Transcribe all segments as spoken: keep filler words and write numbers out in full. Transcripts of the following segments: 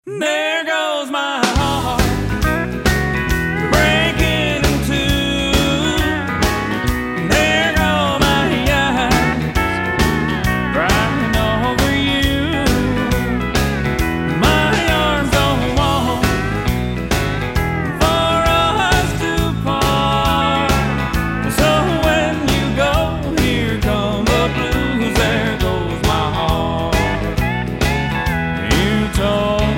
There goes my heart breaking in two. There go my eyes crying over you. My arms don't want for us to part. So when you go, here come the blues. There goes my heart. You told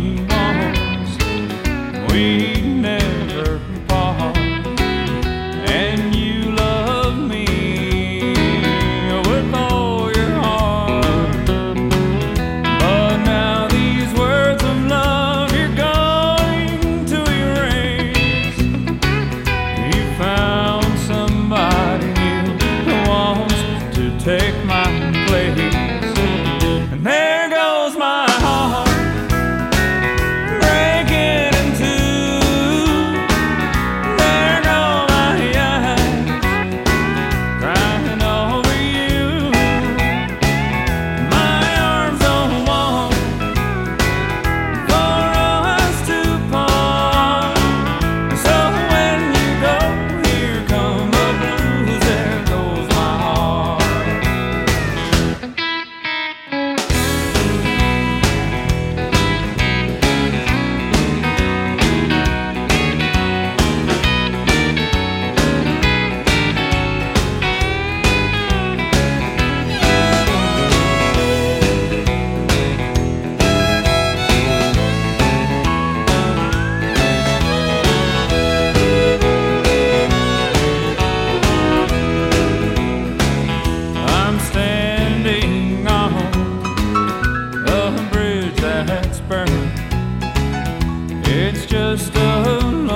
we never part, and you love me with all your heart. But now these words of love you're going to erase. You found somebody new who wants to take my place, and there goes my heart. It's just a